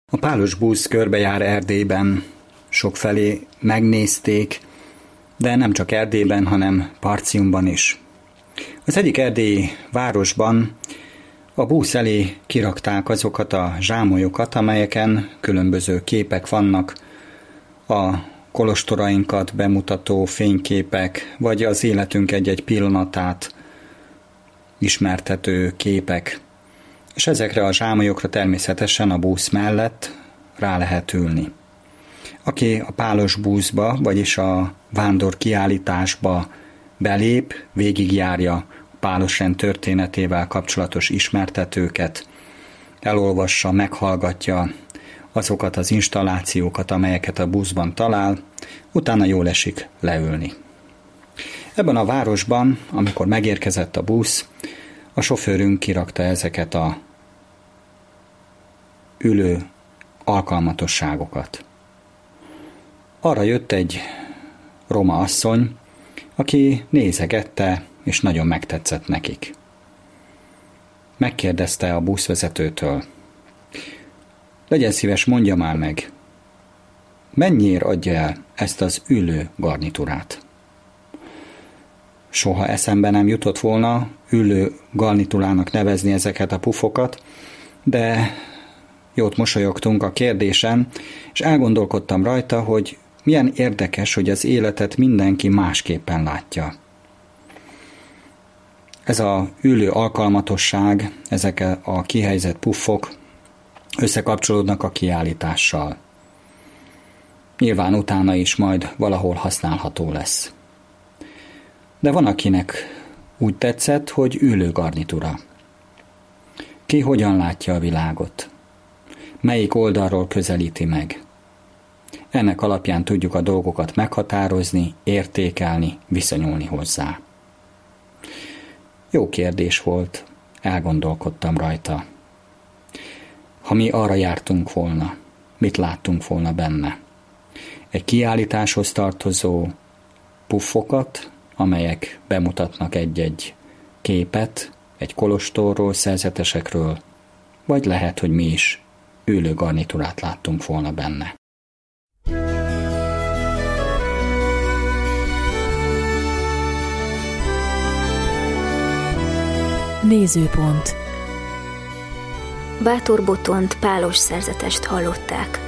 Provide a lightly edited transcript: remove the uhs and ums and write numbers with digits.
A pálos busz körbejár Erdélyben, sokfelé megnézték, de nem csak Erdélyben, hanem Partiumban is. Az egyik erdélyi városban a busz elé kirakták azokat a zsámolyokat, amelyeken különböző képek vannak, a kolostorainkat bemutató fényképek, vagy az életünk egy-egy pillanatát ismertető képek. És ezekre a zsámolyokra természetesen a busz mellett rá lehet ülni. Aki a pálos buszba, vagyis a vándor kiállításba belép, végigjárja a pálosrend történetével kapcsolatos ismertetőket, elolvassa, meghallgatja azokat az installációkat, amelyeket a buszban talál, utána jól esik leülni. Ebben a városban, amikor megérkezett a busz, a sofőrünk kirakta ezeket a ülő alkalmatosságokat. Arra jött egy roma asszony, aki nézegette, és nagyon megtetszett nekik. Megkérdezte a buszvezetőtől: legyen szíves, mondja már meg, mennyiért adja el ezt az ülő garnitúrát? Soha eszembe nem jutott volna ülő garnitúrának nevezni ezeket a pufokat, de jót mosolyogtunk a kérdésen, és elgondolkodtam rajta, hogy milyen érdekes, hogy az életet mindenki másképpen látja. Ez a ülő alkalmatosság, ezek a kihelyezett puffok összekapcsolódnak a kiállítással. Nyilván utána is majd valahol használható lesz. De van, akinek úgy tetszett, hogy ülő garnitúra. Ki hogyan látja a világot? Melyik oldalról közelíti meg? Ennek alapján tudjuk a dolgokat meghatározni, értékelni, viszonyulni hozzá. Jó kérdés volt, elgondolkodtam rajta. Ha mi arra jártunk volna, mit láttunk volna benne? Egy kiállításhoz tartozó puffokat, amelyek bemutatnak egy-egy képet, egy kolostorról, szerzetesekről, vagy lehet, hogy mi is ülő garnitúrát láttunk volna benne. Nézőpont. Bátor Botont pálos szerzetest hallották.